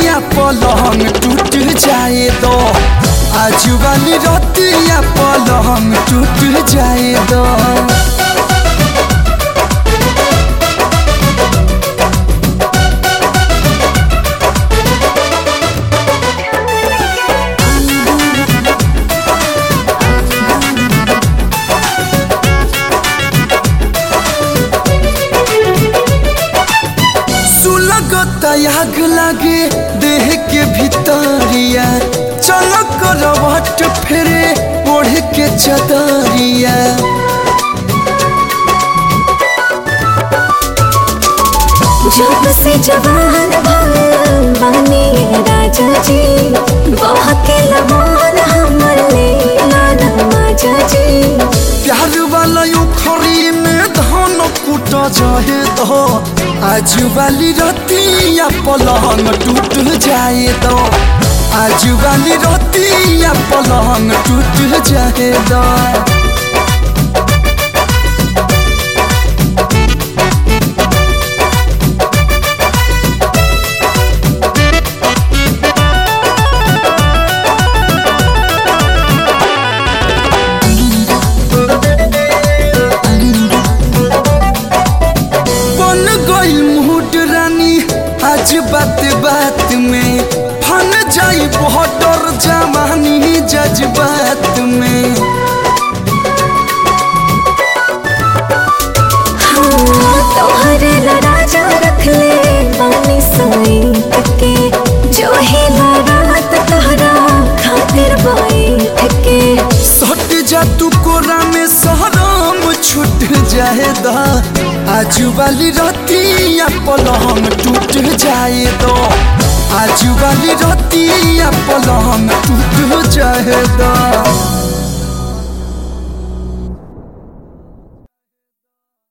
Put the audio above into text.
रतिया पलंग टूट जाए दो, आज वाली रतिया पलंग टूट जाए दो। आग लागे देह के भितरिया, चल करवट फेरे ओढ़ के चदरिया। जब से जवान बने राजा जी, बहके लमान हमर लेला नमाजा जी। प्यार वाला उखरी में धान कुट जाए दो, आज वाली रतिया पलंग टूट जाए दो, आज वाली रतिया पलंग टूट जाए दो। आज बात बात में फन जाई बॉर्डर जवानी जज्बात में। तोहरे राजा रख ले बानी सोई के, जो है रात तोहरा खातिर बैठ के। सट जा तू कोरा में सहराम छूट जाए दा, आज वाली रतिया पलंग टूट जाए दो, आज वाली रतिया पलंग टूट जाए दो।